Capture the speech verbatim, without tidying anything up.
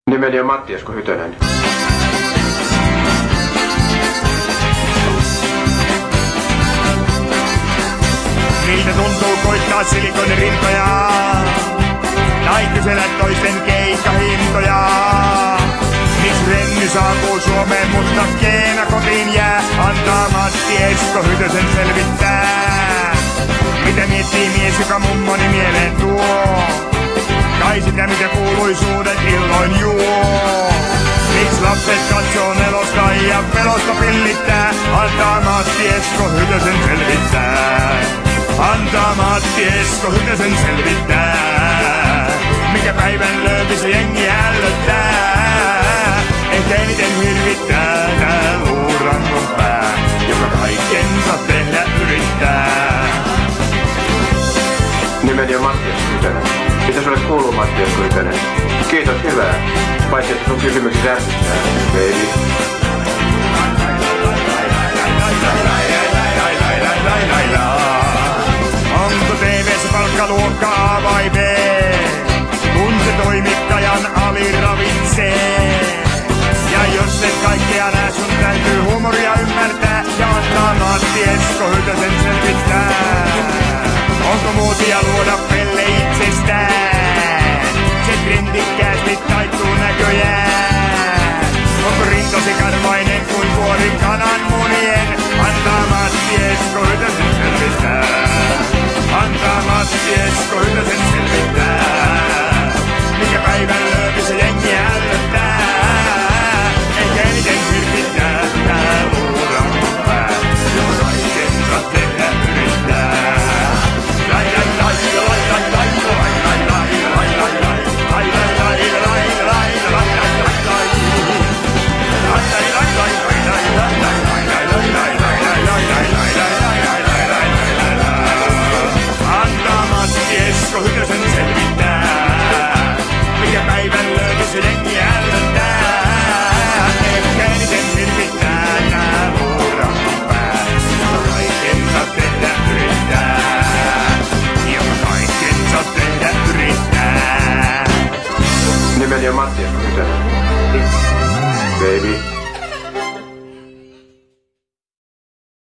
Nimeni on Matti Esko Hytönen. Miltä tuntuu koittaa silikoinen rintoja? Tai kysellä toisten keikkahintoja? Miks Renny saapuu Suomeen, mutta Keena kotiin jää? Antaa Matti Esko Hytösen selvittää. Mitä miettii mies, joka mummoni mieleen tuo? Kai sitä, mitä kuuluisuudet illoin juo. Miks lapset katsoo nelosta ja pelosta pillittää? Antaa Matti Esko Hytösen selvittää. Antaa Matti Esko Hytösen selvittää. Mikä päivän löytyy se jengi ällöttää. Ehkä eniten hirvittää tää luurangon pää, joka kaikkensa tehdä yrittää. Nimeni on Matti Esko Hytönen. Mitä sulle kuuluu, Matti Esko Hytönen? Kiitos, hyvää. Paitsi että sun kysymyksiä ärsyttää, baby. Onko T V:ssä palkkaluokkaa vai B? Kun se toimittajan aliravitsee. Ja jos et kaikkea nää, sun täytyy huumoria ymmärtää ja antaa Matti Esko Hytösen selvittää. Onko muotia luoda pelle itsestään? Se trendikkäästi taittuu näköjään. Onko rintosi karvainen kuin vuori kananmunien? Antaa Matti Esko Hytösen selvittää. Antaa Matti Esko Hytösen selvittää. Mikä päivän löytyy se jengi ällöttää. Eikä eniten hirvittää tää luurangon pää, joka kaikkensa tehdä yrittää. Lai lai lai lai lai lai lai lai lai lai lai lai lai lai lai lai lai lai. Lai lai lai lai lai lai lai lai lai lai lai lai lai lai lai. Antaa Matti Esko Hytösen selvittää. Mikä päivän löytyy se jengi ällöttää. Ehkä eniten hirvittää tää luurangon pää, joka kaikkensa tehdä yrittää. Joka kaikkensa tehdä yrittää. Nimeni on Matti Esko Hytönen. Baby.